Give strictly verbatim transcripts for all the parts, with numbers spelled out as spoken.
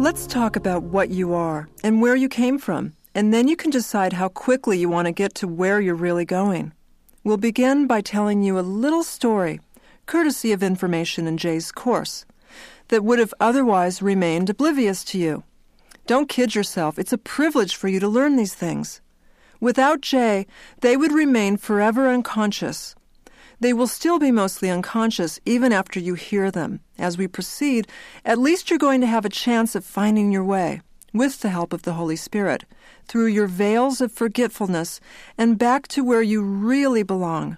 Let's talk about what you are and where you came from, and then you can decide how quickly you want to get to where you're really going. We'll begin by telling you a little story, courtesy of information in Jay's course, that would have otherwise remained oblivious to you. Don't kid yourself. It's a privilege for you to learn these things. Without Jay, they would remain forever unconscious. They will still be mostly unconscious even after you hear them. As we proceed, at least you're going to have a chance of finding your way, with the help of the Holy Spirit, through your veils of forgetfulness and back to where you really belong.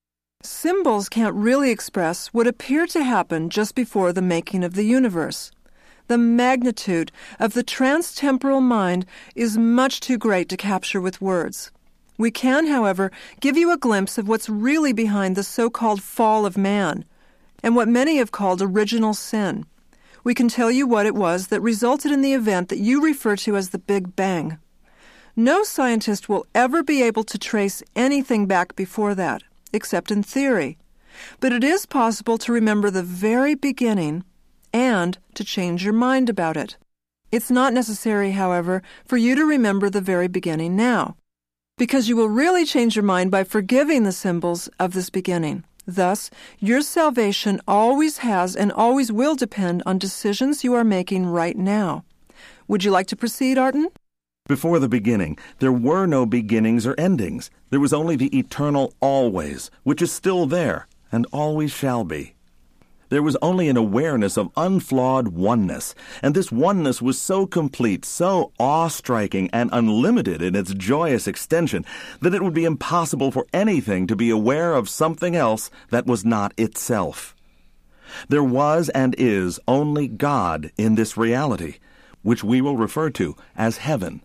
Symbols can't really express what appeared to happen just before the making of the universe. The magnitude of the transtemporal mind is much too great to capture with words. We can, however, give you a glimpse of what's really behind the so-called fall of man, and what many have called original sin. We can tell you what it was that resulted in the event that you refer to as the Big Bang. No scientist will ever be able to trace anything back before that, except in theory. But it is possible to remember the very beginning and to change your mind about it. It's not necessary, however, for you to remember the very beginning now, because you will really change your mind by forgiving the symbols of this beginning. Thus, your salvation always has and always will depend on decisions you are making right now. Would you like to proceed, Arden? Before the beginning, there were no beginnings or endings. There was only the eternal always, which is still there and always shall be. There was only an awareness of unflawed oneness, and this oneness was so complete, so awe-striking and unlimited in its joyous extension that it would be impossible for anything to be aware of something else that was not itself. There was and is only God in this reality, which we will refer to as heaven.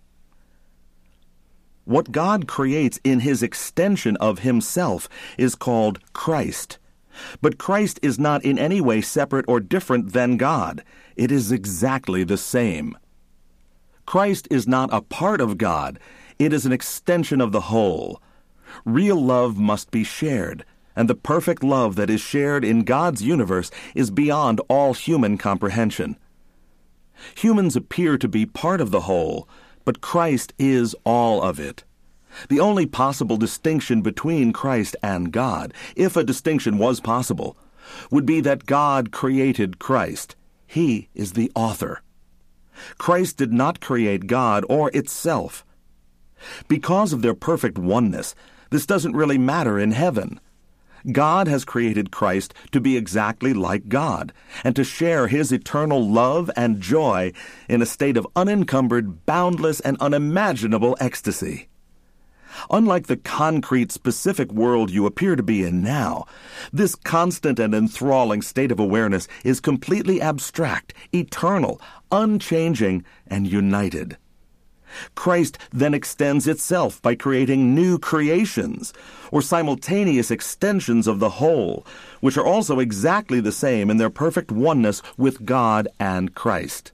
What God creates in His extension of Himself is called Christ. But Christ is not in any way separate or different than God. It is exactly the same. Christ is not a part of God. It is an extension of the whole. Real love must be shared, and the perfect love that is shared in God's universe is beyond all human comprehension. Humans appear to be part of the whole, but Christ is all of it. The only possible distinction between Christ and God, if a distinction was possible, would be that God created Christ. He is the author. Christ did not create God or itself. Because of their perfect oneness, this doesn't really matter in heaven. God has created Christ to be exactly like God, and to share His eternal love and joy in a state of unencumbered, boundless, and unimaginable ecstasy. Unlike the concrete, specific world you appear to be in now, this constant and enthralling state of awareness is completely abstract, eternal, unchanging, and united. Christ then extends itself by creating new creations, or simultaneous extensions of the whole, which are also exactly the same in their perfect oneness with God and Christ.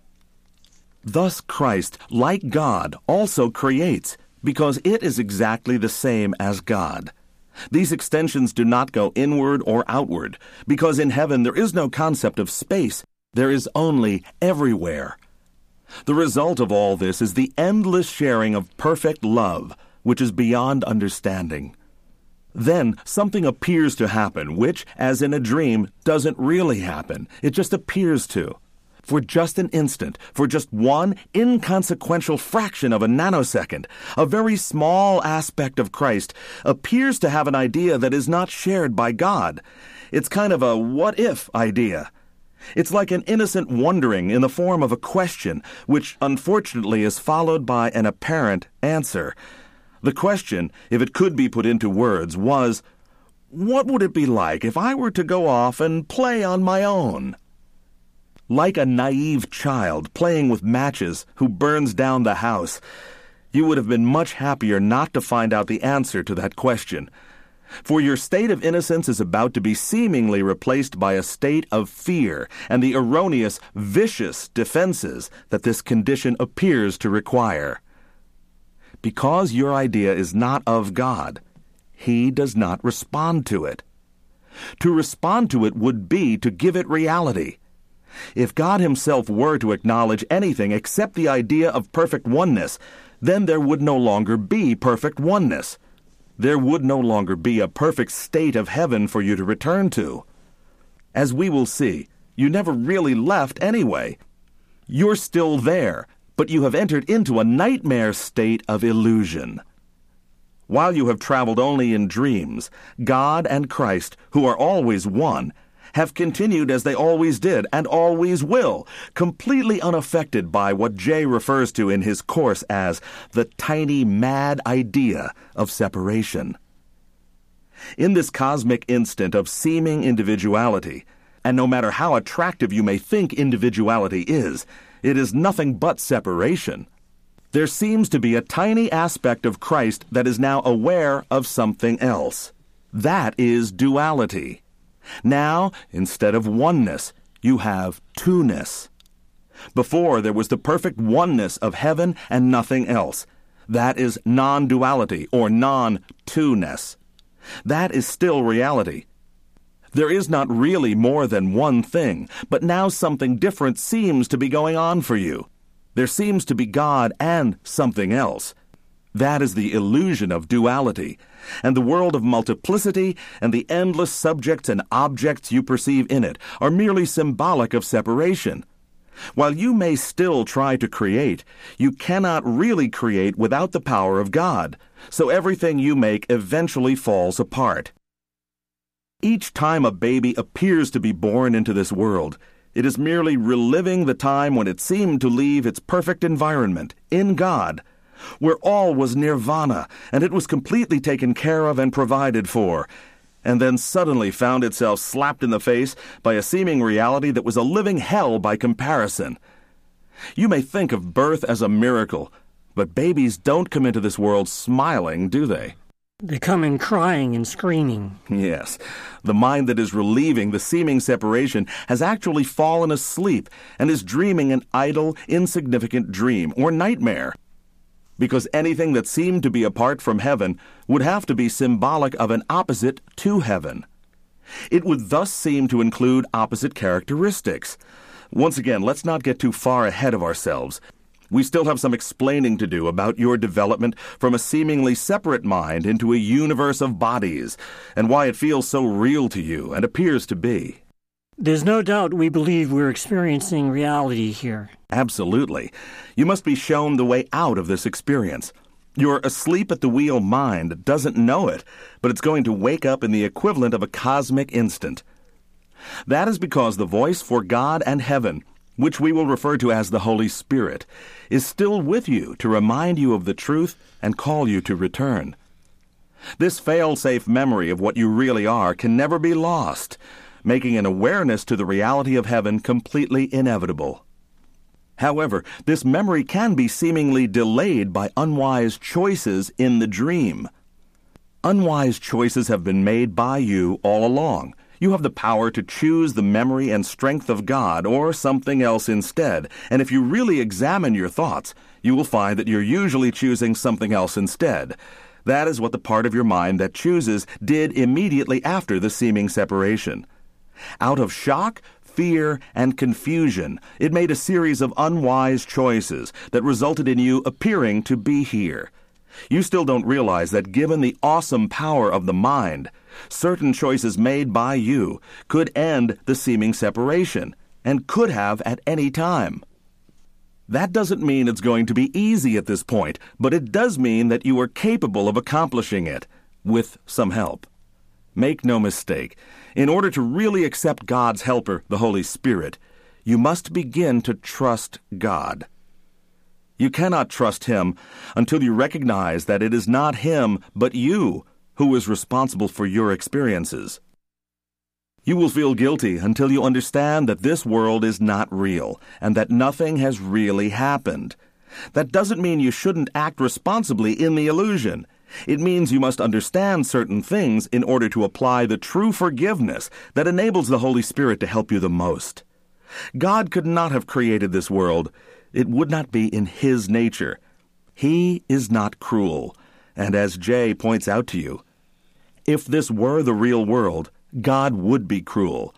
Thus Christ, like God, also creates, because it is exactly the same as God. These extensions do not go inward or outward, because in heaven there is no concept of space. There is only everywhere. The result of all this is the endless sharing of perfect love, which is beyond understanding. Then something appears to happen, which, as in a dream, doesn't really happen. It just appears to. For just an instant, for just one inconsequential fraction of a nanosecond, a very small aspect of Christ appears to have an idea that is not shared by God. It's kind of a what-if idea. It's like an innocent wondering in the form of a question, which unfortunately is followed by an apparent answer. The question, if it could be put into words, was, what would it be like if I were to go off and play on my own? Like a naive child playing with matches who burns down the house, you would have been much happier not to find out the answer to that question. For your state of innocence is about to be seemingly replaced by a state of fear and the erroneous, vicious defenses that this condition appears to require. Because your idea is not of God, He does not respond to it. To respond to it would be to give it reality. If God himself were to acknowledge anything except the idea of perfect oneness, then there would no longer be perfect oneness. There would no longer be a perfect state of heaven for you to return to. As we will see, you never really left anyway. You're still there, but you have entered into a nightmare state of illusion. While you have traveled only in dreams, God and Christ, who are always one, have continued as they always did and always will, completely unaffected by what Jay refers to in his course as the tiny mad idea of separation. In this cosmic instant of seeming individuality, and no matter how attractive you may think individuality is, it is nothing but separation. There seems to be a tiny aspect of Christ that is now aware of something else. That is duality. Now, instead of oneness, you have two-ness. Before, there was the perfect oneness of heaven and nothing else. That is non-duality, or non-two-ness. That is still reality. There is not really more than one thing, but now something different seems to be going on for you. There seems to be God and something else. That is the illusion of duality, and the world of multiplicity and the endless subjects and objects you perceive in it are merely symbolic of separation. While you may still try to create, you cannot really create without the power of God, so everything you make eventually falls apart. Each time a baby appears to be born into this world, it is merely reliving the time when it seemed to leave its perfect environment, in God, where all was nirvana, and it was completely taken care of and provided for, and then suddenly found itself slapped in the face by a seeming reality that was a living hell by comparison. You may think of birth as a miracle, but babies don't come into this world smiling, do they? They come in crying and screaming. Yes. The mind that is relieving the seeming separation has actually fallen asleep and is dreaming an idle, insignificant dream or nightmare. Because anything that seemed to be apart from heaven would have to be symbolic of an opposite to heaven. It would thus seem to include opposite characteristics. Once again, let's not get too far ahead of ourselves. We still have some explaining to do about your development from a seemingly separate mind into a universe of bodies, and why it feels so real to you and appears to be. There's no doubt we believe we're experiencing reality here. Absolutely. You must be shown the way out of this experience. Your asleep-at-the-wheel mind doesn't know it, but it's going to wake up in the equivalent of a cosmic instant. That is because the voice for God and heaven, which we will refer to as the Holy Spirit, is still with you to remind you of the truth and call you to return. This fail-safe memory of what you really are can never be lost, making an awareness to the reality of heaven completely inevitable. However, this memory can be seemingly delayed by unwise choices in the dream. Unwise choices have been made by you all along. You have the power to choose the memory and strength of God or something else instead, and if you really examine your thoughts, you will find that you're usually choosing something else instead. That is what the part of your mind that chooses did immediately after the seeming separation. Out of shock, fear, and confusion, it made a series of unwise choices that resulted in you appearing to be here. You still don't realize that given the awesome power of the mind, certain choices made by you could end the seeming separation, and could have at any time. That doesn't mean it's going to be easy at this point, but it does mean that you are capable of accomplishing it, with some help. Make no mistake, in order to really accept God's helper, the Holy Spirit, you must begin to trust God. You cannot trust Him until you recognize that it is not Him, but you, who is responsible for your experiences. You will feel guilty until you understand that this world is not real, and that nothing has really happened. That doesn't mean you shouldn't act responsibly in the illusion. It means you must understand certain things in order to apply the true forgiveness that enables the Holy Spirit to help you the most. God could not have created this world. It would not be in His nature. He is not cruel, and as Jay points out to you, if this were the real world, God would be cruel.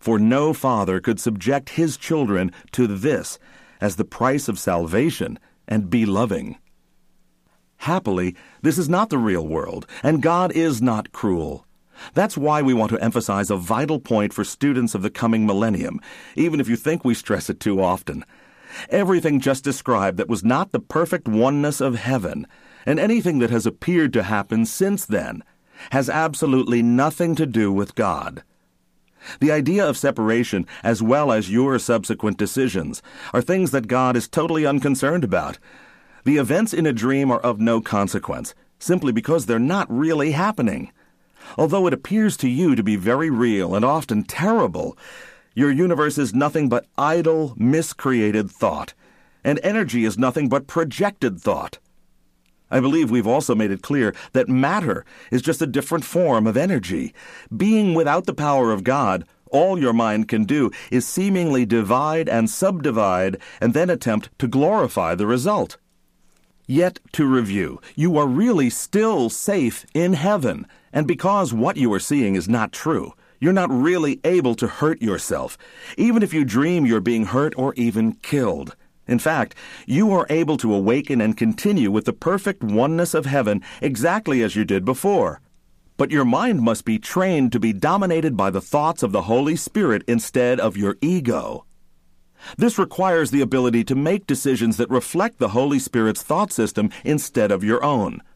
For no father could subject his children to this as the price of salvation and be loving. Happily, this is not the real world, and God is not cruel. That's why we want to emphasize a vital point for students of the coming millennium, even if you think we stress it too often. Everything just described that was not the perfect oneness of heaven, and anything that has appeared to happen since then, has absolutely nothing to do with God. The idea of separation, as well as your subsequent decisions, are things that God is totally unconcerned about. The events in a dream are of no consequence, simply because they're not really happening. Although it appears to you to be very real and often terrible, your universe is nothing but idle, miscreated thought, and energy is nothing but projected thought. I believe we've also made it clear that matter is just a different form of energy. Being without the power of God, all your mind can do is seemingly divide and subdivide and then attempt to glorify the result. Yet, to review, you are really still safe in heaven, and because what you are seeing is not true, you're not really able to hurt yourself, even if you dream you're being hurt or even killed. In fact, you are able to awaken and continue with the perfect oneness of heaven exactly as you did before. But your mind must be trained to be dominated by the thoughts of the Holy Spirit instead of your ego. This requires the ability to make decisions that reflect the Holy Spirit's thought system instead of your own.